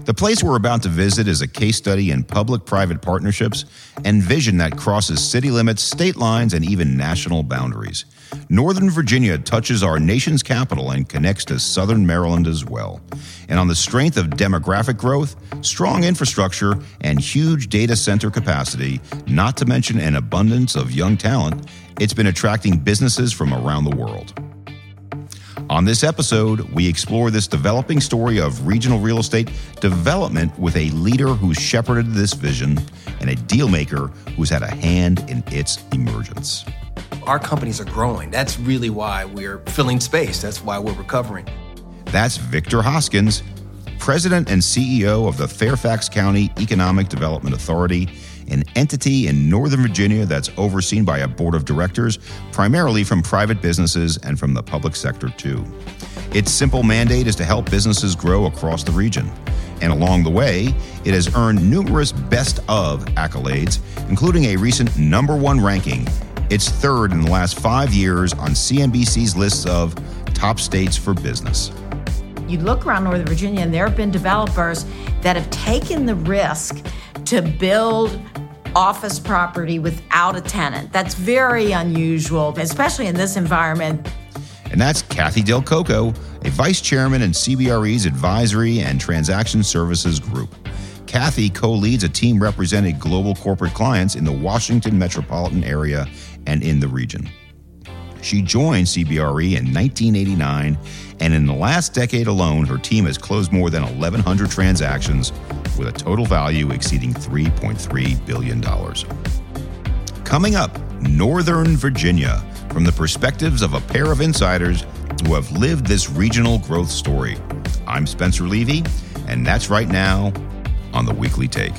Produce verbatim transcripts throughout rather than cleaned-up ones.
The place we're about to visit is a case study in public-private partnerships and vision that crosses city limits, state lines, and even national boundaries. Northern Virginia touches our nation's capital and connects to Southern Maryland as well. And on the strength of demographic growth, strong infrastructure, and huge data center capacity, not to mention an abundance of young talent, it's been attracting businesses from around the world. On this episode, we explore this developing story of regional real estate development with a leader who's shepherded this vision and a deal maker who's had a hand in its emergence. Our companies are growing. That's really why we're filling space. That's why we're recovering. That's Victor Hoskins, President and C E O of the Fairfax County Economic Development Authority, an entity in Northern Virginia that's overseen by a board of directors, primarily from private businesses and from the public sector too. Its simple mandate is to help businesses grow across the region. And along the way, it has earned numerous best of accolades, including a recent number one ranking. It's third in the last five years on C N B C's list of top states for business. You look around Northern Virginia and there have been developers that have taken the risk to build office property without a tenant. That's very unusual, especially in this environment. And that's Kathy Del Coco, a vice chairman in C B R E's Advisory and Transaction Services Group. Kathy co-leads a team representing global corporate clients in the Washington metropolitan area and in the region. She joined C B R E in nineteen eighty-nine, and in the last decade alone, her team has closed more than eleven hundred transactions with a total value exceeding three point three billion dollars. Coming up, Northern Virginia, from the perspectives of a pair of insiders who have lived this regional growth story. I'm Spencer Levy, and that's right now on The Weekly Take.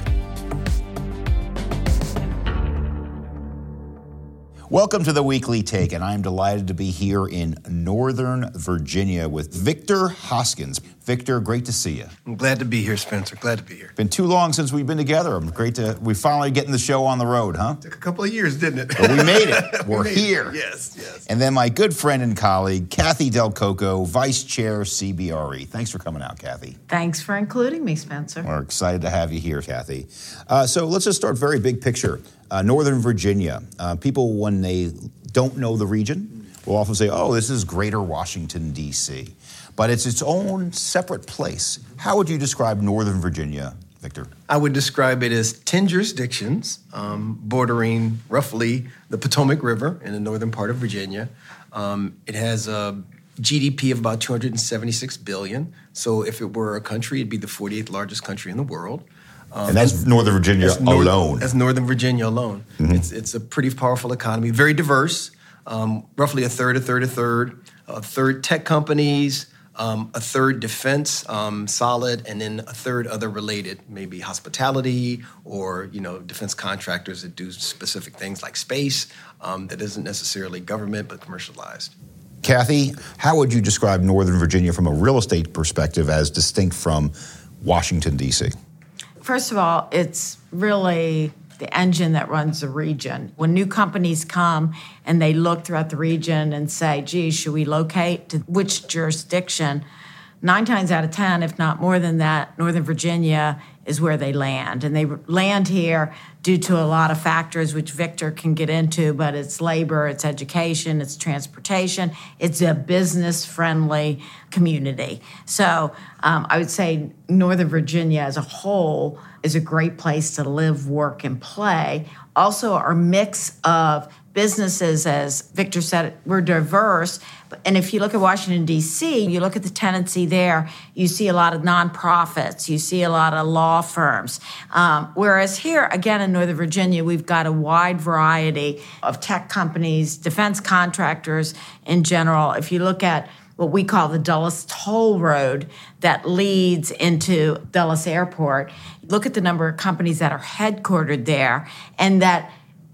Welcome to The Weekly Take, and I'm delighted to be here in Northern Virginia with Victor Hoskins. Victor, great to see you. I'm glad to be here, Spencer. Glad to be here. Been too long since we've been together. I'm great to, we finally getting the show on the road, huh? Took a couple of years, didn't it? But we made it. We're we made here. It. Yes, yes. And then my good friend and colleague, Kathy Del Coco, Vice Chair, C B R E. Thanks for coming out, Kathy. Thanks for including me, Spencer. We're excited to have you here, Kathy. Uh, so let's just start very big picture. Uh, Northern Virginia. Uh, people, when they don't know the region, will often say, oh, this is Greater Washington, D C But it's its own separate place. How would you describe Northern Virginia, Victor? I would describe it as ten jurisdictions um, bordering roughly the Potomac River in the northern part of Virginia. Um, it has a G D P of about two hundred seventy-six billion dollars. So if it were a country, it'd be the forty-eighth largest country in the world. Um, and that's Northern Virginia that's North, alone. That's Northern Virginia alone. Mm-hmm. It's it's a pretty powerful economy, very diverse, um, roughly a third, a third, a third, a third tech companies, um, a third defense, um, solid, and then a third other related, maybe hospitality or, you know, defense contractors that do specific things like space um, that isn't necessarily government but commercialized. Kathy, how would you describe Northern Virginia from a real estate perspective as distinct from Washington, D C? First of all, it's really the engine that runs the region. When new companies come and they look throughout the region and say, gee, should we locate to which jurisdiction? Nine times out of ten, if not more than that, Northern Virginia is where they land. And they land here due to a lot of factors, which Victor can get into, but it's labor, it's education, it's transportation, it's a business-friendly community. So um, I would say Northern Virginia as a whole is a great place to live, work, and play. Also, our mix of businesses, as Victor said, we're diverse. And if you look at Washington, D C, you look at the tenancy there, you see a lot of nonprofits, you see a lot of law firms. Um, whereas here, again, in Northern Virginia, we've got a wide variety of tech companies, defense contractors in general. If you look at what we call the Dulles Toll Road that leads into Dulles Airport, look at the number of companies that are headquartered there and that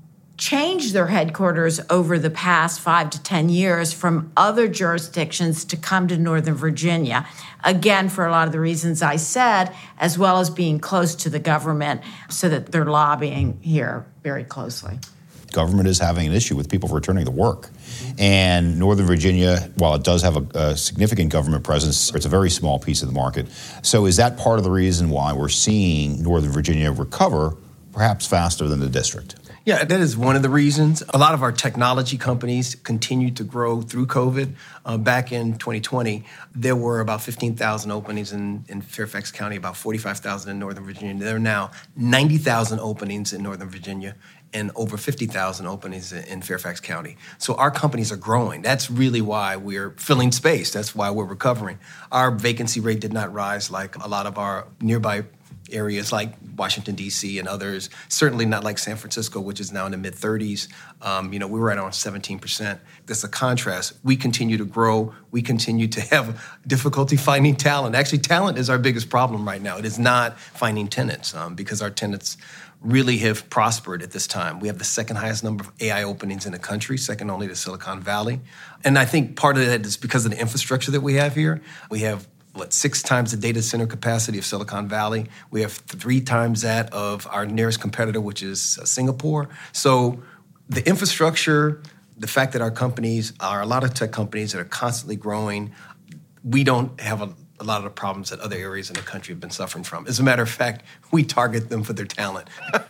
changed their headquarters over the past five to ten years from other jurisdictions to come to Northern Virginia. Again, for a lot of the reasons I said, as well as being close to the government so that they're lobbying here very closely. government is having an issue with people returning to work. And Northern Virginia, while it does have a, a significant government presence, it's a very small piece of the market. So is that part of the reason why we're seeing Northern Virginia recover perhaps faster than the district? Yeah, that is one of the reasons. A lot of our technology companies continued to grow through COVID. Uh, back in twenty twenty, there were about fifteen thousand openings in, in Fairfax County, about forty-five thousand in Northern Virginia. There are now ninety thousand openings in Northern Virginia and over fifty thousand openings in, in Fairfax County. So our companies are growing. That's really why we're filling space. That's why we're recovering. Our vacancy rate did not rise like a lot of our nearby areas like Washington, D C and others, certainly not like San Francisco, which is now in the mid thirties. Um, you know, we were at around seventeen percent. That's a contrast. We continue to grow. We continue to have difficulty finding talent. Actually, talent is our biggest problem right now. It is not finding tenants um, because our tenants really have prospered at this time. We have the second highest number of A I openings in the country, second only to Silicon Valley. And I think part of that is because of the infrastructure that we have here. We have what, six times the data center capacity of Silicon Valley. We have three times that of our nearest competitor, which is uh, Singapore. So the infrastructure, the fact that our companies are a lot of tech companies that are constantly growing, we don't have a, a lot of the problems that other areas in the country have been suffering from. As a matter of fact, we target them for their talent.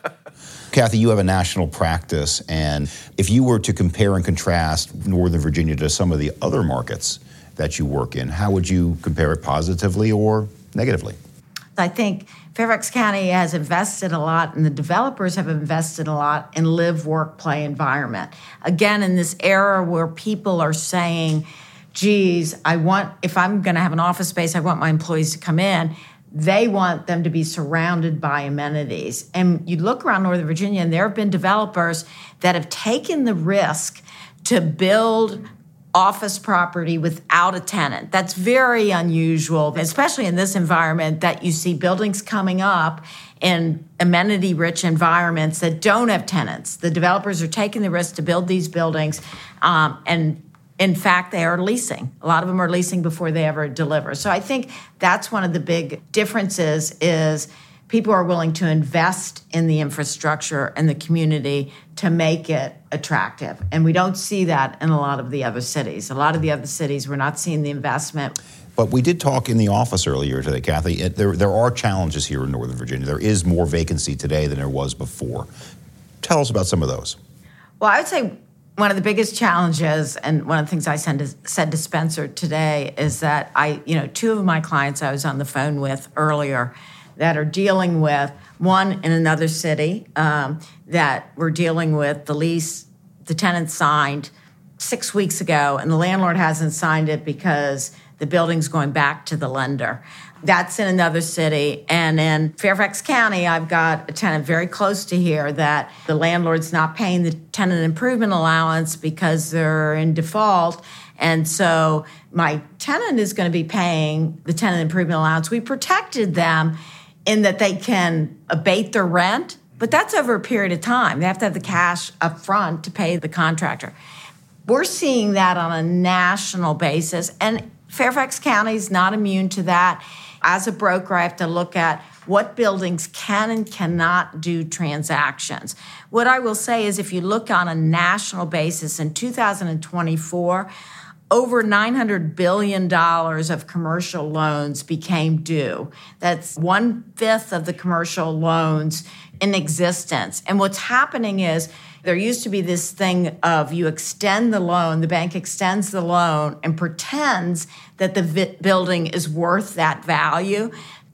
Kathy, you have a national practice, and if you were to compare and contrast Northern Virginia to some of the other markets that you work in, how would you compare it positively or negatively? I think Fairfax County has invested a lot, and the developers have invested a lot in live, work, play environment. Again, in this era where people are saying, geez, I want, if I'm going to have an office space, I want my employees to come in. They want them to be surrounded by amenities. And you look around Northern Virginia, and there have been developers that have taken the risk to build office property without a tenant. That's very unusual, especially in this environment that you see buildings coming up in amenity-rich environments that don't have tenants. The developers are taking the risk to build these buildings, um, and in fact, they are leasing. A lot of them are leasing before they ever deliver. So I think that's one of the big differences is people are willing to invest in the infrastructure and the community to make it attractive. And we don't see that in a lot of the other cities. A lot of the other cities, we're not seeing the investment. But we did talk in the office earlier today, Kathy. It, there, there are challenges here in Northern Virginia. There is more vacancy today than there was before. Tell us about some of those. Well, I would say one of the biggest challenges, and one of the things I said to, said to Spencer today, is that I, you know, two of my clients I was on the phone with earlier that are dealing with, one in another city, um, that we're dealing with the lease, the tenant signed six weeks ago, and the landlord hasn't signed it because the building's going back to the lender. That's in another city. And in Fairfax County, I've got a tenant very close to here that the landlord's not paying the tenant improvement allowance because they're in default. And so my tenant is going to be paying the tenant improvement allowance. We protected them in that they can abate their rent, but that's over a period of time. They have to have the cash up front to pay the contractor. We're seeing that on a national basis, and Fairfax County is not immune to that. As a broker, I have to look at what buildings can and cannot do transactions. What I will say is if you look on a national basis, in two thousand twenty-four, over nine hundred billion dollars of commercial loans became due. That's one-fifth of the commercial loans in existence. And what's happening is there used to be this thing of you extend the loan, the bank extends the loan and pretends that the vi- building is worth that value.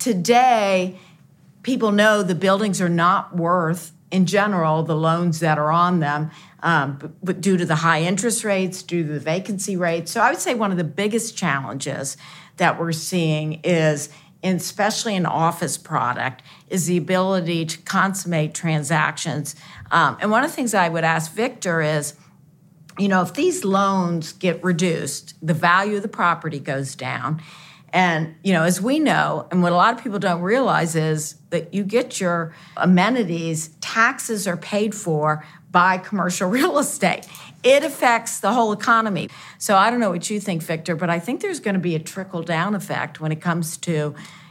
Today, people know the buildings are not worth, in general, the loans that are on them, um, but, but due to the high interest rates, due to the vacancy rates. So I would say one of the biggest challenges that we're seeing is, and especially in office product, is the ability to consummate transactions. Um, and one of the things I would ask Victor is, you know, if these loans get reduced, the value of the property goes down. And, you know, as we know, and what a lot of people don't realize is that you get your amenities, taxes are paid for by commercial real estate. It affects the whole economy. So I don't know what you think, Victor, but I think there's going to be a trickle-down effect when it comes to,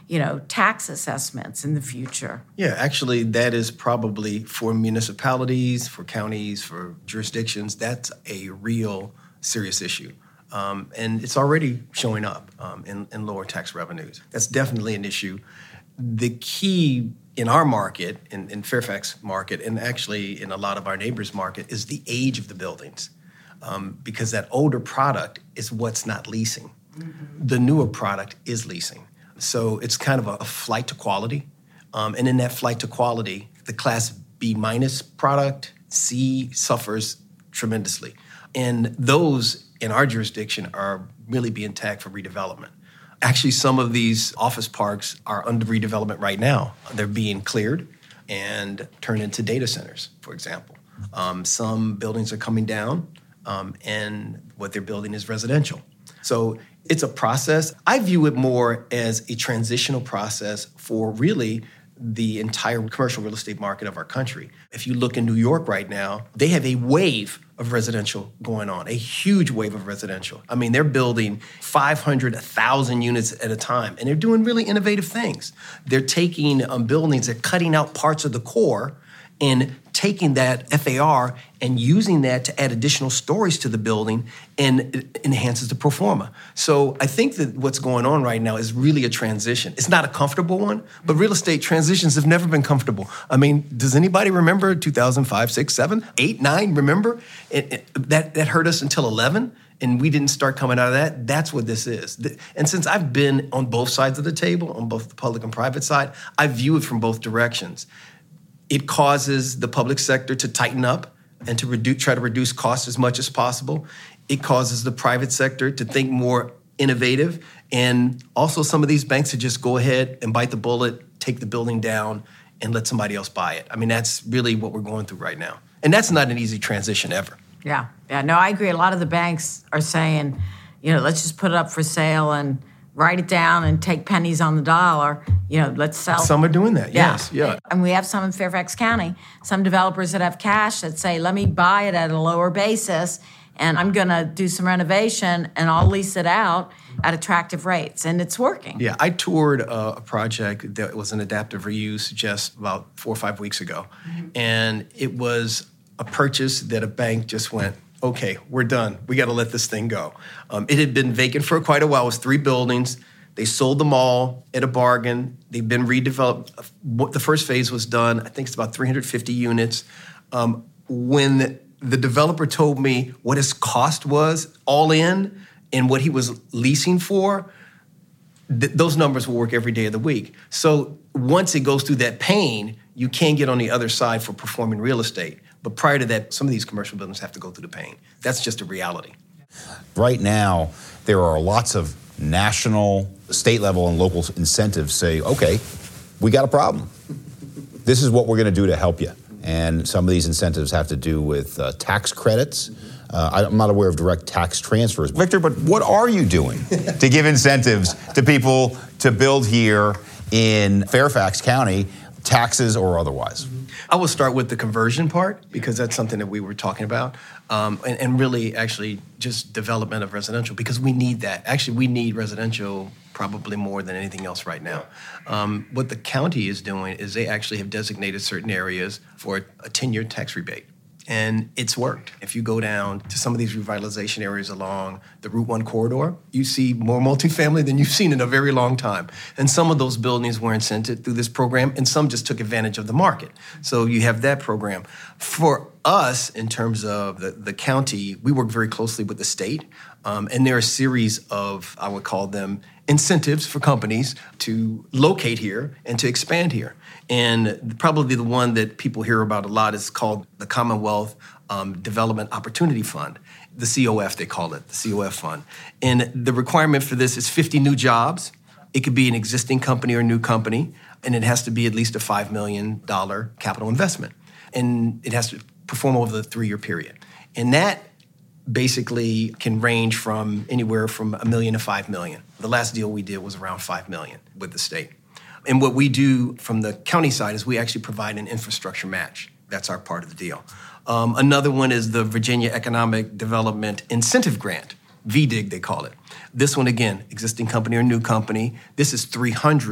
you know, tax assessments in the future. Yeah, actually, that is probably for municipalities, for counties, for jurisdictions, that's a real serious issue. Um, and it's already showing up um, in, in lower tax revenues. That's definitely an issue. The key in our market, in, in Fairfax market, and actually in a lot of our neighbors' market, is the age of the buildings. Um, because that older product is what's not leasing. Mm-hmm. The newer product is leasing. So it's kind of a, a flight to quality. Um, and in that flight to quality, the Class B minus product, C, suffers tremendously. And those in our jurisdiction are really being tagged for redevelopment. Actually, some of these office parks are under redevelopment right now. They're being cleared and turned into data centers, for example. Um, some buildings are coming down, um, and what they're building is residential. So it's a process. I view it more as a transitional process for really the entire commercial real estate market of our country. If you look in New York right now, they have a wave of residential going on, a huge wave of residential. I mean, they're building five hundred, one thousand units at a time, and they're doing really innovative things. They're taking um, buildings, they're cutting out parts of the core and taking that F A R and using that to add additional stories to the building, and it enhances the pro forma. So I think that what's going on right now is really a transition. It's not a comfortable one, but real estate transitions have never been comfortable. I mean, does anybody remember two thousand five, six, seven, eight, nine, remember? It, it, that, that hurt us until eleven, and we didn't start coming out of that. That's what this is. And since I've been on both sides of the table, on both the public and private side, I view it from both directions. It causes the public sector to tighten up and to reduce, try to reduce costs as much as possible. It causes the private sector to think more innovative. And also some of these banks to just go ahead and bite the bullet, take the building down, and let somebody else buy it. I mean, that's really what we're going through right now. And that's not an easy transition ever. Yeah, yeah, no, I agree. A lot of the banks are saying, you know, let's just put it up for sale and write it down and take pennies on the dollar. You know, let's sell. Some are doing that, yeah. yes, yeah. And we have some in Fairfax County, some developers that have cash that say, let me buy it at a lower basis, and I'm going to do some renovation, and I'll lease it out at attractive rates, and it's working. Yeah, I toured a, a project that was an adaptive reuse just about four or five weeks ago, mm-hmm. and it was a purchase that a bank just went, okay, we're done. We got to let this thing go. Um, it had been vacant for quite a while. It was three buildings. They sold them all at a bargain. They've been redeveloped. The first phase was done. I think it's about three hundred fifty units. Um, when the developer told me what his cost was all in and what he was leasing for, th- those numbers will work every day of the week. So once it goes through that pain, you can get on the other side for performing real estate. But prior to that, some of these commercial buildings have to go through the pain. That's just a reality. Right now, there are lots of national, state level, and local incentives say, okay, we got a problem. This is what we're going to do to help you. And some of these incentives have to do with uh, tax credits. Uh, I'm not aware of direct tax transfers. Victor, but what are you doing to give incentives to people to build here in Fairfax County, taxes or otherwise? I will start with the conversion part because that's something that we were talking about, um, and, and really actually just development of residential because we need that. Actually, we need residential probably more than anything else right now. Um, what the county is doing is they actually have designated certain areas for a ten-year tax rebate. And it's worked. If you go down to some of these revitalization areas along the Route one corridor, you see more multifamily than you've seen in a very long time. And some of those buildings were incented through this program, and some just took advantage of the market. So you have that program. For us, in terms of the, the county, we work very closely with the state. Um, and there are a series of, I would call them, incentives for companies to locate here and to expand here. And probably the one that people hear about a lot is called the Commonwealth um, Development Opportunity Fund, the C O F, they call it, the C O F fund. And the requirement for this is fifty new jobs. It could be an existing company or a new company, and it has to be at least a five million dollars capital investment. And it has to perform over the three-year period. And that basically can range from anywhere from a million to five million. The last deal we did was around five million with the state. And what we do from the county side is we actually provide an infrastructure match. That's our part of the deal. Um, another one is the Virginia Economic Development Incentive Grant, V D I G they call it. This one, again, existing company or new company. This is three hundred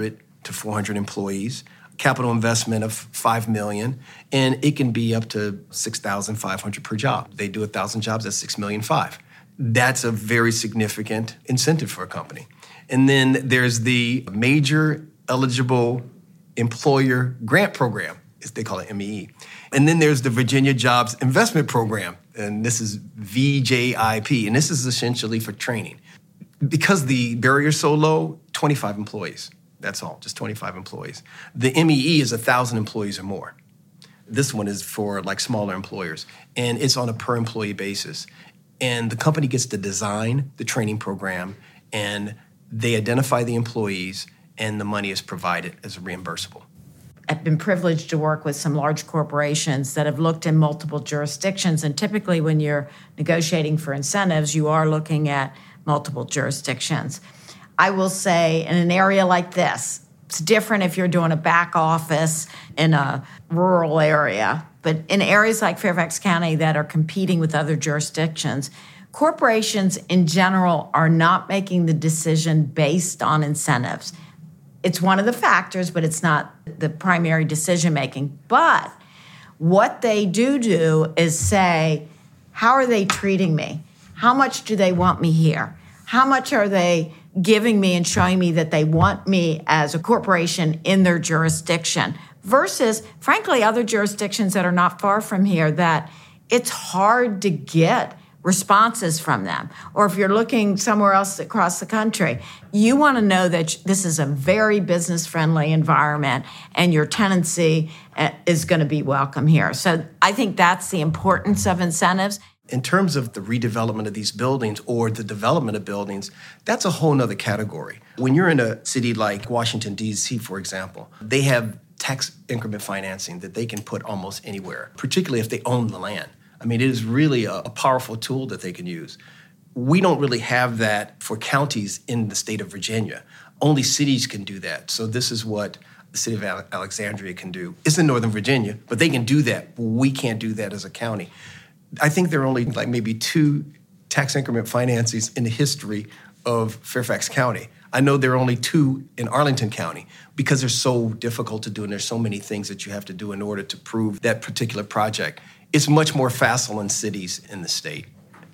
to four hundred employees, capital investment of five million dollars, and it can be up to six thousand five hundred dollars per job. They do one thousand jobs, that's six million five hundred thousand dollars. That's a very significant incentive for a company. And then there's the Major Eligible Employer Grant Program, as they call it M E E. And then there's the Virginia Jobs Investment Program, and this is V J I P, and this is essentially for training. Because the barrier is so low, twenty-five employees. That's all, just twenty-five employees. The M E E is one thousand employees or more. This one is for like smaller employers, and it's on a per employee basis. And the company gets to design the training program, and they identify the employees, and the money is provided as reimbursable. I've been privileged to work with some large corporations that have looked in multiple jurisdictions, and typically when you're negotiating for incentives, you are looking at multiple jurisdictions. I will say in an area like this, it's different if you're doing a back office in a rural area, but in areas like Fairfax County that are competing with other jurisdictions, corporations in general are not making the decision based on incentives. It's one of the factors, but it's not the primary decision-making. But what they do do is say, how are they treating me? How much do they want me here? How much are they giving me and showing me that they want me as a corporation in their jurisdiction? Versus, frankly, other jurisdictions that are not far from here that it's hard to get responses from them. Or if you're looking somewhere else across the country, you want to know that this is a very business-friendly environment and your tenancy is going to be welcome here. So I think that's the importance of incentives. In terms of the redevelopment of these buildings or the development of buildings, that's a whole nother category. When you're in a city like Washington, D C, for example, they have tax increment financing that they can put almost anywhere, particularly if they own the land. I mean, it is really a, a powerful tool that they can use. We don't really have that for counties in the state of Virginia. Only cities can do that. So this is what the city of Ale- Alexandria can do. It's in Northern Virginia, but they can do that. We can't do that as a county. I think there are only like maybe two tax increment financings in the history of Fairfax County. I know there are only two in Arlington County because they're so difficult to do and there's so many things that you have to do in order to prove that particular project. It's much more facile in cities in the state.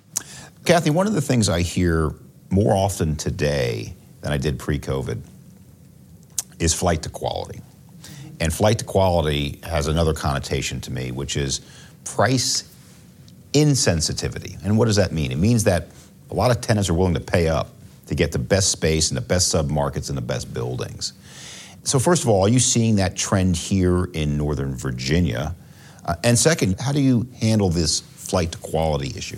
Kathy, one of the things I hear more often today than I did pre-COVID is flight to quality. And flight to quality has another connotation to me, which is price insensitivity. And what does that mean? It means that a lot of tenants are willing to pay up to get the best space and the best submarkets and the best buildings. So first of all, are you seeing that trend here in Northern Virginia? Uh, and second, how do you handle this flight to quality issue?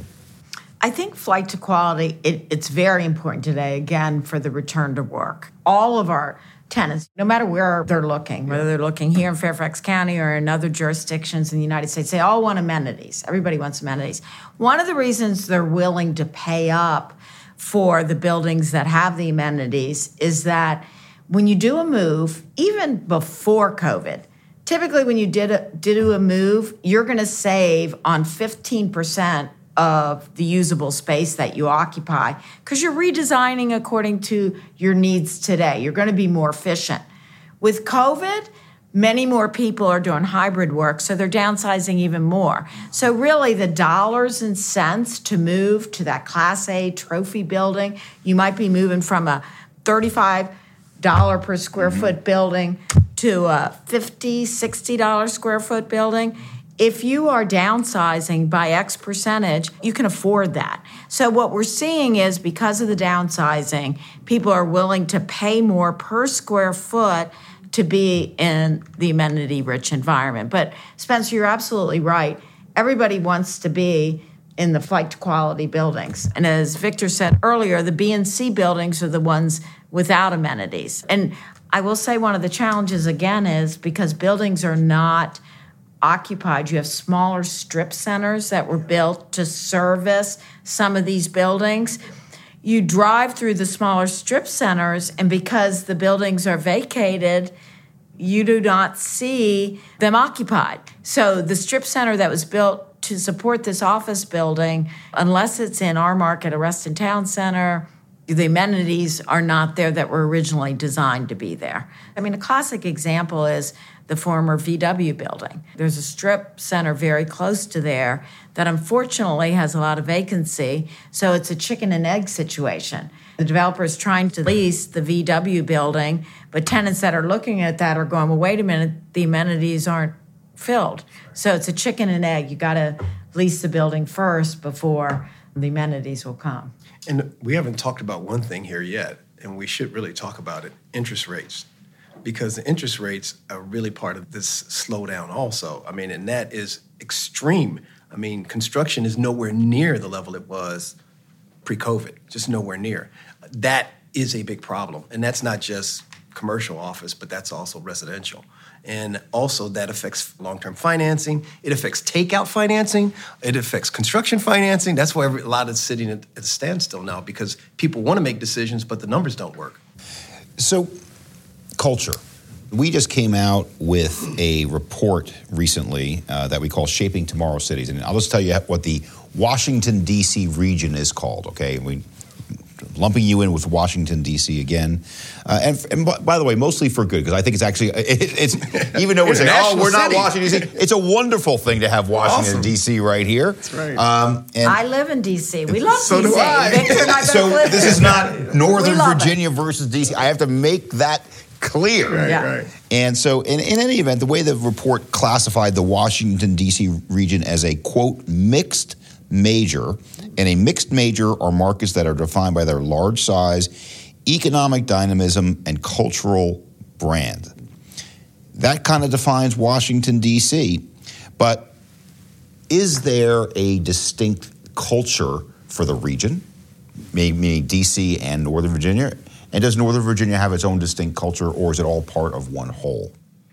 I think flight to quality, it, it's very important today, again, for the return to work. All of our tenants, no matter where they're looking, whether they're looking here in Fairfax County or in other jurisdictions in the United States, they all want amenities. Everybody wants amenities. One of the reasons they're willing to pay up for the buildings that have the amenities is that when you do a move, even before COVID, typically when you did a, did a move, you're going to save on fifteen percent of the usable space that you occupy because you're redesigning according to your needs today. You're going to be more efficient. With COVID, many more people are doing hybrid work, so they're downsizing even more. So really the dollars and cents to move to that Class A trophy building, you might be moving from a thirty-five dollars per square foot building to a fifty dollars, sixty dollars square foot building. If you are downsizing by X percentage, you can afford that. So what we're seeing is because of the downsizing, people are willing to pay more per square foot to be in the amenity-rich environment. But Spencer, you're absolutely right. Everybody wants to be in the flight to quality buildings. And as Victor said earlier, the B and C buildings are the ones without amenities. And I will say one of the challenges, again, is because buildings are not occupied, you have smaller strip centers that were built to service some of these buildings. You drive through the smaller strip centers, and because the buildings are vacated, you do not see them occupied. So the strip center that was built to support this office building, unless it's in our market, a Reston Town Center, The amenities are not there that were originally designed to be there. I mean, a classic example is the former V W building. There's a strip center very close to there that unfortunately has a lot of vacancy, so it's a chicken and egg situation. The developer is trying to lease the V W building, but tenants that are looking at that are going, well, wait a minute, the amenities aren't filled. So it's a chicken and egg. You got to lease the building first before the amenities will come. And we haven't talked about one thing here yet, and we should really talk about it, interest rates. Because the interest rates are really part of this slowdown also. I mean, and that is extreme. I mean, construction is nowhere near the level it was pre-COVID, just nowhere near. That is a big problem. And that's not just commercial office, but that's also residential. And also that affects long-term financing. It affects takeout financing. It affects construction financing. That's why every, a lot is sitting at, at a standstill now, because people want to make decisions, but the numbers don't work. So, culture. We just came out with a report recently uh, that we call Shaping Tomorrow's Cities. And I'll just tell you what the Washington, D C region is called, okay? We lumping you in with Washington, D C again. Uh, and, and b- by the way, mostly for good, because I think it's actually, it, it's even though we're saying, oh, we're not city. Washington, D C, it's a wonderful thing to have Washington, Awesome. D C right here. That's right. Um, and I live in D C. We love So D C. do I. Victor and I both so live this there. is not Northern We love it. Virginia versus D C. I have to make that clear. Right, Yeah. right. And so in, in any event, the way the report classified the Washington, D C region as a, quote, mixed major, and a mixed major are markets that are defined by their large size, economic dynamism, and cultural brand. That kind of defines Washington, D C, but is there a distinct culture for the region, meaning D C and Northern Virginia? And does Northern Virginia have its own distinct culture, or is it all part of one whole?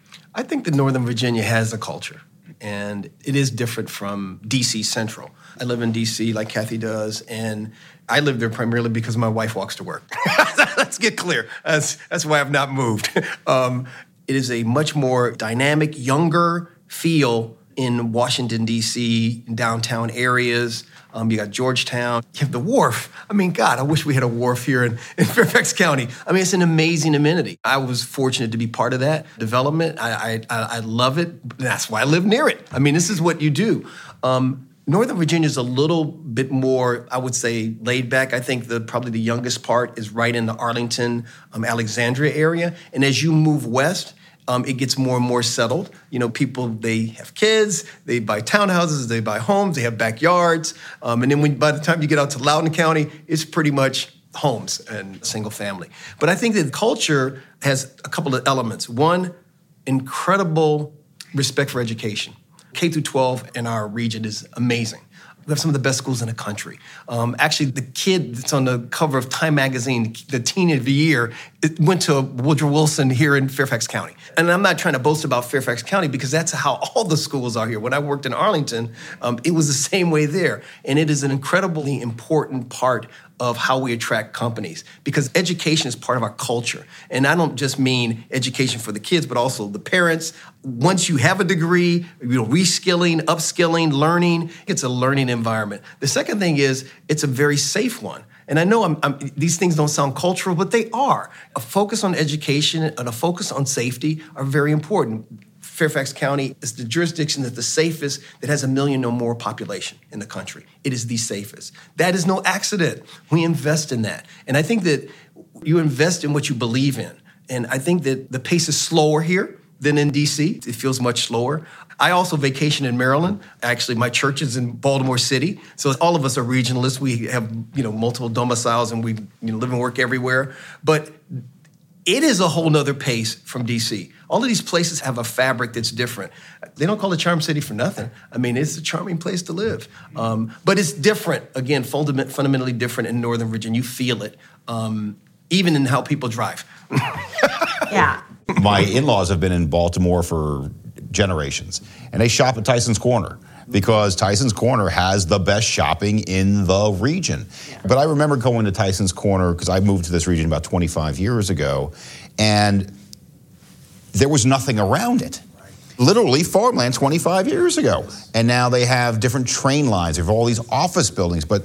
I think that Northern Virginia has a culture, and it is different from D C Central. I live in D C like Kathy does, and I live there primarily because my wife walks to work. Let's get clear. That's, that's why I've not moved. Um, it is a much more dynamic, younger feel in Washington, D C, downtown areas. Um, you got Georgetown. You have the wharf. I mean, God, I wish we had a wharf here in, in Fairfax County. I mean, it's an amazing amenity. I was fortunate to be part of that development. I I, I love it. That's why I live near it. I mean, this is what you do. Um, Northern Virginia is a little bit more, I would say, laid back. I think the probably the youngest part is right in the Arlington, um, Alexandria area. And as you move west, Um, it gets more and more settled. You know, people, they have kids, they buy townhouses, they buy homes, they have backyards. Um, and then when, by the time you get out to Loudoun County, it's pretty much homes and single family. But I think that culture has a couple of elements. One, incredible respect for education. K through twelve in our region is amazing. We have some of the best schools in the country. Um, actually, the kid that's on the cover of Time magazine, the teen of the year, it went to Woodrow Wilson here in Fairfax County. And I'm not trying to boast about Fairfax County because that's how all the schools are here. When I worked in Arlington, um, it was the same way there. And it is an incredibly important part of how we attract companies, because education is part of our culture. And I don't just mean education for the kids, but also the parents. Once you have a degree, you know, reskilling, upskilling, learning, it's a learning environment. The second thing is it's a very safe one. And I know I'm, I'm, these things don't sound cultural, but they are. A focus on education and a focus on safety are very important. Fairfax County is the jurisdiction that's the safest, that has a million or more population in the country. It is the safest. That is no accident. We invest in that. And I think that you invest in what you believe in. And I think that the pace is slower here than in D C. It feels much slower. I also vacation in Maryland. Actually, my church is in Baltimore City. So all of us are regionalists. We have, you know, multiple domiciles and we you know, live and work everywhere. But it is a whole nother pace from D C. All of these places have a fabric that's different. They don't call it Charm City for nothing. I mean, it's a charming place to live. Um, but it's different, again, fundament, fundamentally different in Northern Virginia. You feel it, um, even in how people drive. Yeah. My in-laws have been in Baltimore for generations, and they shop at Tyson's Corner because Tyson's Corner has the best shopping in the region. But I remember going to Tyson's Corner because I moved to this region about twenty-five years ago, and there was nothing around it. Literally farmland twenty-five years ago. And now they have different train lines. They have all these office buildings, but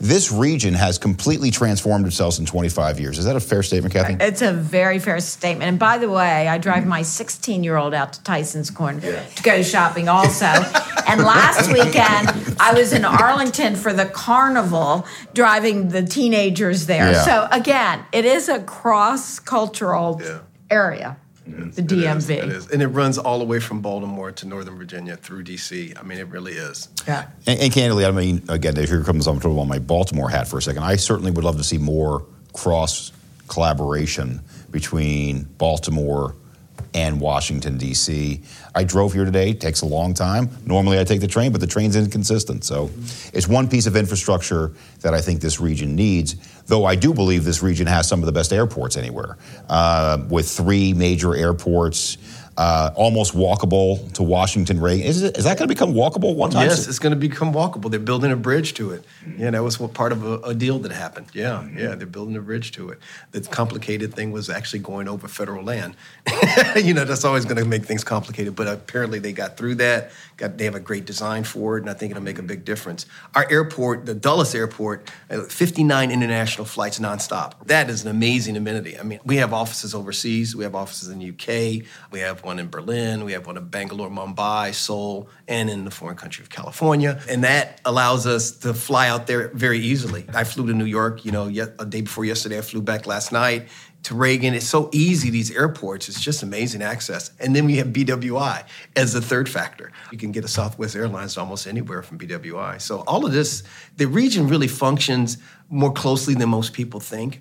this region has completely transformed itself in twenty-five years. Is that a fair statement, Kathy? It's a very fair statement. And by the way, I drive my sixteen-year-old out to Tyson's Corner yeah. to go shopping also. And last weekend, I was in Arlington for the carnival, driving the teenagers there. Yeah. So again, it is a cross-cultural yeah. area. The D M V. It is, it is. And it runs all the way from Baltimore to Northern Virginia through D C. I mean, it really is. Yeah. And, and candidly, I mean, again, here comes I'm talking about my Baltimore hat for a second. I certainly would love to see more cross collaboration between Baltimore and Washington, D C. I drove here today. It takes a long time. Normally I take the train, but the train's inconsistent. So it's one piece of infrastructure that I think this region needs, though I do believe this region has some of the best airports anywhere, uh, with three major airports, uh, almost walkable to Washington Reagan. Is, it, is that going to become walkable one time? Yes, it's going to become walkable. They're building a bridge to it. Yeah, that was what part of a, a deal that happened. Yeah, yeah, they're building a bridge to it. The complicated thing was actually going over federal land. You know, that's always going to make things complicated, but apparently they got through that. Got, they have a great design for it, and I think it'll make a big difference. Our airport, the Dulles Airport, fifty-nine international flights nonstop. That is an amazing amenity. I mean, we have offices overseas. We have offices in the U K. We have one in Berlin. We have one in Bangalore, Mumbai, Seoul, and in the foreign country of California. And that allows us to fly out there very easily. I flew to New York, you know, yet, a day before yesterday. I flew back last night to Reagan. It's so easy, these airports. It's just amazing access. And then we have B W I as the third factor. You can get a Southwest Airlines almost anywhere from B W I. So all of this, the region really functions more closely than most people think.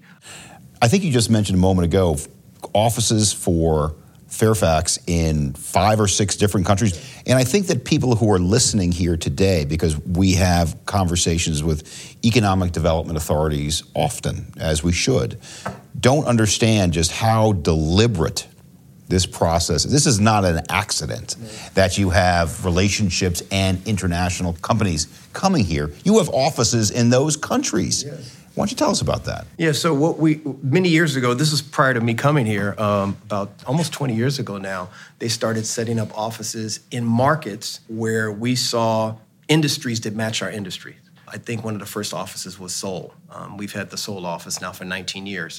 I think you just mentioned a moment ago, offices for Fairfax in five or six different countries. And I think that people who are listening here today, because we have conversations with economic development authorities often, as we should, don't understand just how deliberate this process is. This is not an accident that you have relationships and international companies coming here. You have offices in those countries. Yes. Why don't you tell us about that? Yeah, so what we, many years ago, this was prior to me coming here, um, about almost twenty years ago now, they started setting up offices in markets where we saw industries that match our industry. I think one of the first offices was Seoul. Um, we've had the Seoul office now for nineteen years.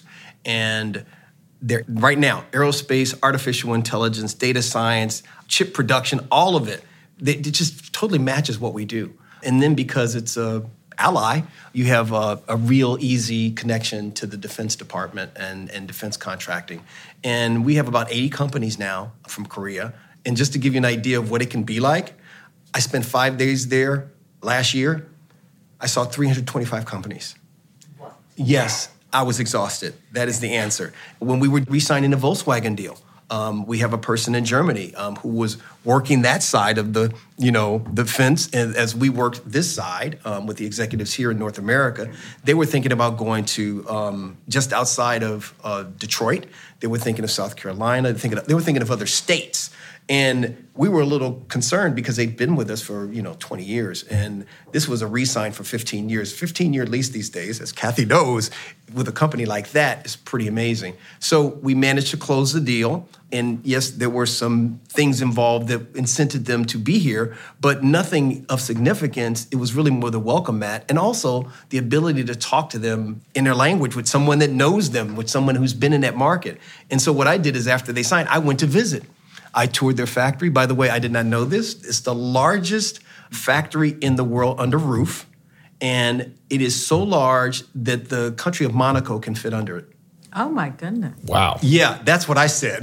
And there, right now, aerospace, artificial intelligence, data science, chip production, all of it, they, it just totally matches what we do. And then because it's a ally, you have a, a real easy connection to the Defense Department and, and defense contracting. And we have about eighty companies now from Korea. And just to give you an idea of what it can be like, I spent five days there last year. I saw three hundred twenty-five companies. Wow. Yes, I was exhausted. That is the answer. When we were re-signing the Volkswagen deal, Um, we have a person in Germany um, who was working that side of the, you know, the fence, and as we worked this side um, with the executives here in North America, they were thinking about going to um, just outside of uh, Detroit. They were thinking of South Carolina. They were thinking of, they were thinking of other states. And we were a little concerned because they'd been with us for, you know, twenty years. And this was a re-sign for fifteen years. fifteen-year lease these days, as Kathy knows, with a company like that is pretty amazing. So we managed to close the deal. And yes, there were some things involved that incented them to be here, but nothing of significance. It was really more the welcome mat, and also the ability to talk to them in their language with someone that knows them, with someone who's been in that market. And so what I did is after they signed, I went to visit. I toured their factory. By the way, I did not know this. It's the largest factory in the world under roof, and it is so large that the country of Monaco can fit under it. Oh, my goodness. Wow. Yeah, that's what I said.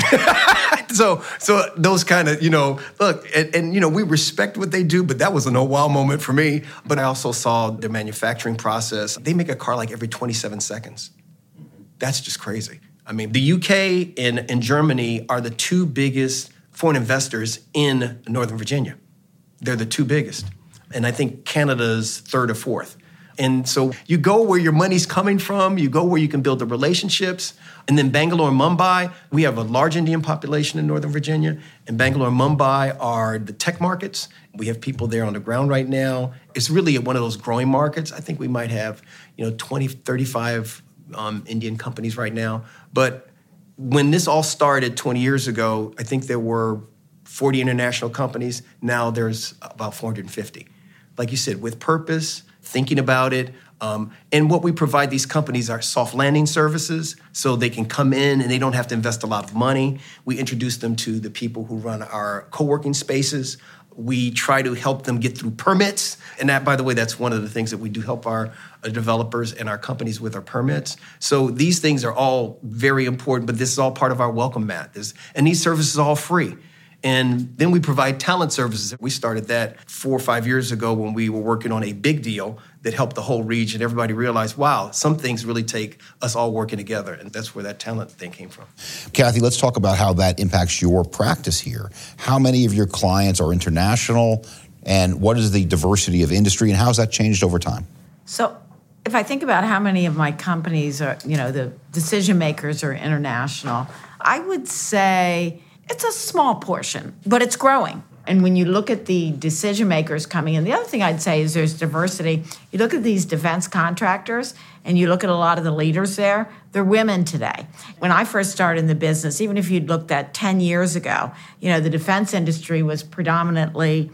so so those kind of, you know, look, and, and, you know, we respect what they do, but that was an oh, wow moment for me. But I also saw their manufacturing process. They make a car like every twenty-seven seconds. That's just crazy. I mean, the U K and, and Germany are the two biggest foreign investors in Northern Virginia. They're the two biggest. And I think Canada's third or fourth. And so you go where your money's coming from, you go where you can build the relationships. And then Bangalore and Mumbai, we have a large Indian population in Northern Virginia. And Bangalore and Mumbai are the tech markets. We have people there on the ground right now. It's really one of those growing markets. I think we might have, you know, twenty, thirty-five um, Indian companies right now. But when this all started twenty years ago, I think there were forty international companies. Now there's about four hundred fifty. Like you said, with purpose, thinking about it, Um, and what we provide these companies are soft landing services, so they can come in and they don't have to invest a lot of money. We introduce them to the people who run our co-working spaces. We try to help them get through permits. And that, by the way, that's one of the things that we do help our uh, developers and our companies with, our permits. So these things are all very important, but this is all part of our welcome mat. This, and these services are all free. And then we provide talent services. We started that four or five years ago when we were working on a big deal that helped the whole region. Everybody realized, wow, some things really take us all working together. And that's where that talent thing came from. Kathy, let's talk about how that impacts your practice here. How many of your clients are international, and what is the diversity of industry, and how has that changed over time? So if I think about how many of my companies are, you know, the decision makers are international, I would say it's a small portion, but it's growing. And when you look at the decision makers coming in, the other thing I'd say is there's diversity. You look at these defense contractors and you look at a lot of the leaders there, they're women today. When I first started in the business, even if you'd looked at ten years ago, you know, the defense industry was predominantly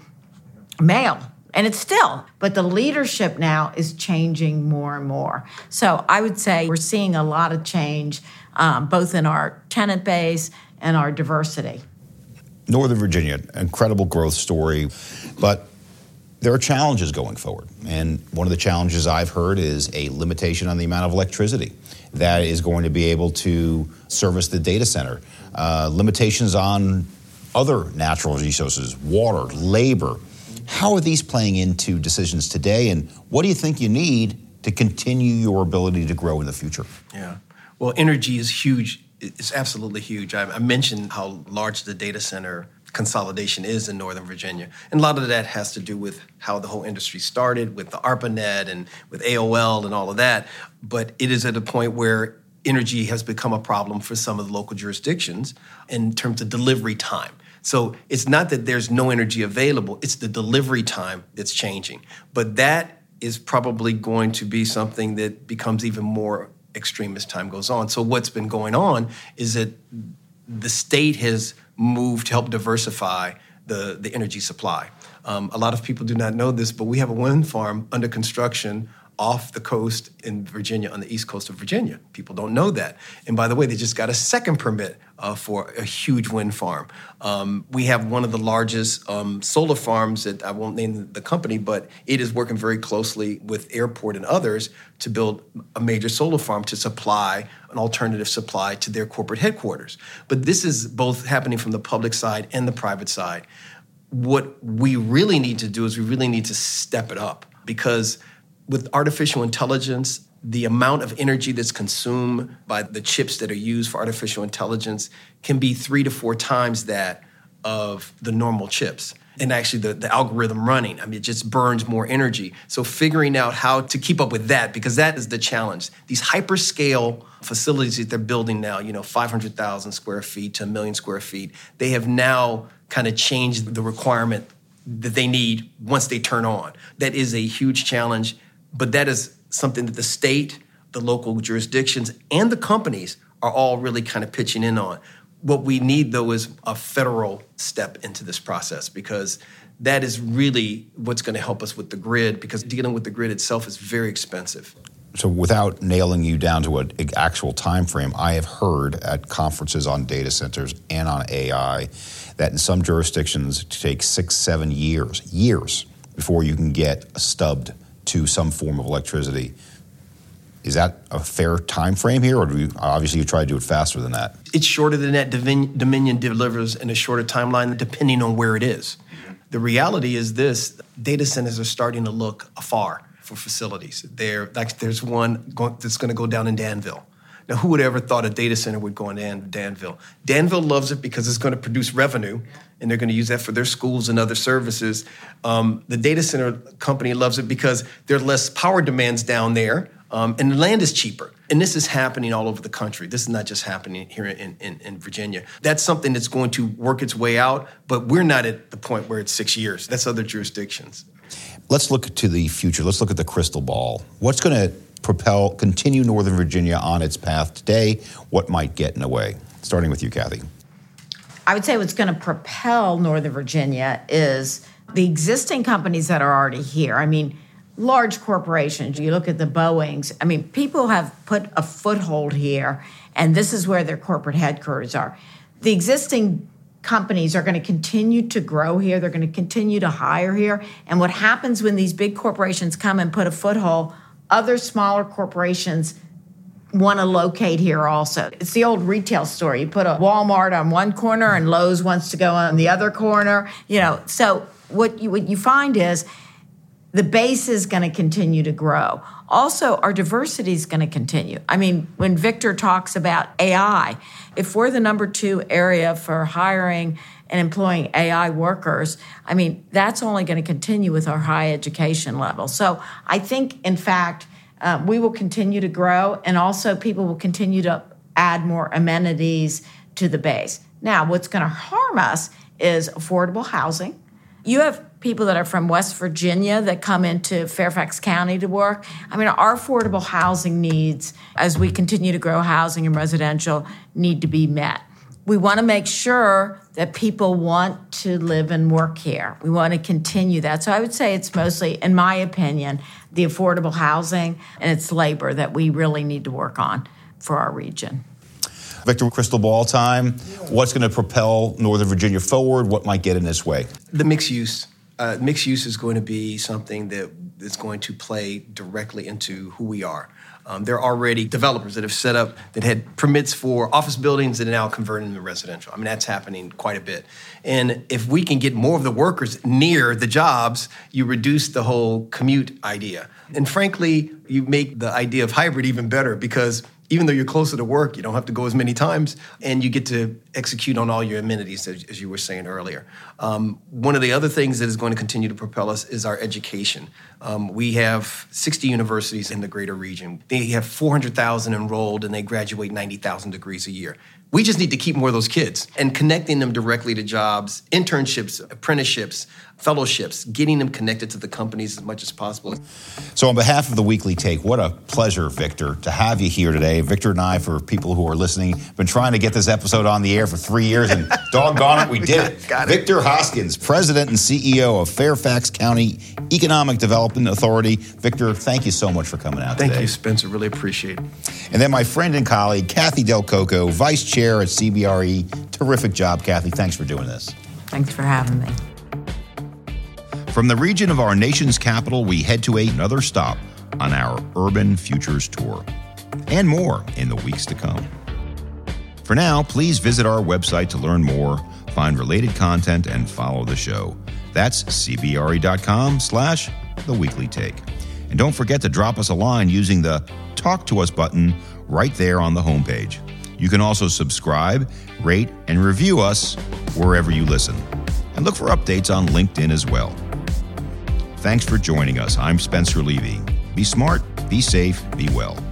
male. And it's still, but the leadership now is changing more and more. So I would say we're seeing a lot of change, um, both in our tenant base and our diversity. Northern Virginia, incredible growth story, but there are challenges going forward. And one of the challenges I've heard is a limitation on the amount of electricity that is going to be able to service the data center. Uh, limitations on other natural resources, water, labor. How are these playing into decisions today, and what do you think you need to continue your ability to grow in the future? Yeah, well, energy is huge. It's absolutely huge. I, I mentioned how large the data center consolidation is in Northern Virginia. And a lot of that has to do with how the whole industry started with the ARPANET and with A O L and all of that. But it is at a point where energy has become a problem for some of the local jurisdictions in terms of delivery time. So it's not that there's no energy available, it's the delivery time that's changing. But that is probably going to be something that becomes even more extreme as time goes on. So what's been going on is that the state has moved to help diversify the, the energy supply. Um, a lot of people do not know this, but we have a wind farm under construction off the coast in Virginia, on the east coast of Virginia. People don't know that. And by the way, they just got a second permit uh, for a huge wind farm. Um, we have one of the largest um, solar farms that I won't name the company, but it is working very closely with Airport and others to build a major solar farm to supply an alternative supply to their corporate headquarters. But this is both happening from the public side and the private side. What we really need to do is we really need to step it up, because with artificial intelligence, the amount of energy that's consumed by the chips that are used for artificial intelligence can be three to four times that of the normal chips. And actually the, the algorithm running, I mean, it just burns more energy. So figuring out how to keep up with that, because that is the challenge. These hyperscale facilities that they're building now, you know, five hundred thousand square feet to a million square feet, they have now kind of changed the requirement that they need once they turn on. That is a huge challenge. But that is something that the state, the local jurisdictions, and the companies are all really kind of pitching in on. What we need, though, is a federal step into this process, because that is really what's going to help us with the grid, because dealing with the grid itself is very expensive. So without nailing you down to an actual time frame, I have heard at conferences on data centers and on A I that in some jurisdictions it takes six, seven years, years before you can get stubbed to some form of electricity. Is that a fair time frame here, or do you, obviously you try to do it faster than that? It's shorter than that. Dominion delivers in a shorter timeline depending on where it is. The reality is this: data centers are starting to look afar for facilities. There, like there's one going, that's going to go down in Danville. Now, who would ever thought a data center would go in Dan, Danville? Danville loves it because it's going to produce revenue, and they're going to use that for their schools and other services. Um, the data center company loves it because there are less power demands down there, um, and the land is cheaper. And this is happening all over the country. This is not just happening here in, in, in Virginia. That's something that's going to work its way out, but we're not at the point where it's six years. That's other jurisdictions. Let's look to the future. Let's look at the crystal ball. What's going to propel, continue Northern Virginia on its path today? What might get in the way? Starting with you, Kathy. I would say what's going to propel Northern Virginia is the existing companies that are already here. I mean, large corporations, you look at the Boeings, I mean, people have put a foothold here, and this is where their corporate headquarters are. The existing companies are going to continue to grow here. They're going to continue to hire here. And what happens when these big corporations come and put a foothold, other smaller corporations want to locate here also. It's the old retail store. You put a Walmart on one corner and Lowe's wants to go on the other corner. You know, so what you, what you find is the base is going to continue to grow. Also, our diversity is going to continue. I mean, when Victor talks about A I, if we're the number two area for hiring and employing A I workers, I mean, that's only going to continue with our high education level. So I think, in fact, uh, we will continue to grow, and also people will continue to add more amenities to the base. Now, what's going to harm us is affordable housing. You have people that are from West Virginia that come into Fairfax County to work. I mean, our affordable housing needs, as we continue to grow housing and residential, need to be met. We want to make sure that people want to live and work here. We want to continue that. So I would say it's mostly, in my opinion, the affordable housing and it's labor that we really need to work on for our region. Victor, crystal ball time. What's going to propel Northern Virginia forward? What might get in its way? The mixed use. Uh, mixed use is going to be something that is going to play directly into who we are. Um, there are already developers that have set up that had permits for office buildings that are now converting into residential. I mean, that's happening quite a bit. And if we can get more of the workers near the jobs, you reduce the whole commute idea. And frankly, you make the idea of hybrid even better, because even though you're closer to work, you don't have to go as many times, and you get to execute on all your amenities, as, as you were saying earlier. Um, one of the other things that is going to continue to propel us is our education. Um, we have sixty universities in the greater region. They have four hundred thousand enrolled, and they graduate ninety thousand degrees a year. We just need to keep more of those kids and connecting them directly to jobs, internships, apprenticeships, fellowships, getting them connected to the companies as much as possible. So on behalf of the Weekly Take, what a pleasure, Victor, to have you here today. Victor and I, for people who are listening, been trying to get this episode on the air for three years, and doggone it, we did it. Got it. Victor Hoskins, President and C E O of Fairfax County Economic Development Authority. Victor, thank you so much for coming out Thank today. you, Spencer. Really appreciate it. And then my friend and colleague, Kathy Del Coco, Vice Chair at C B R E. Terrific job, Kathy. Thanks for doing this. Thanks for having me. From the region of our nation's capital, we head to another stop on our Urban Futures Tour, and more in the weeks to come. For now, please visit our website to learn more, find related content, and follow the show. That's cbre.com slash the weekly take. And don't forget to drop us a line using the Talk to Us button right there on the homepage. You can also subscribe, rate, and review us wherever you listen. And look for updates on LinkedIn as well. Thanks for joining us. I'm Spencer Levy. Be smart, be safe, be well.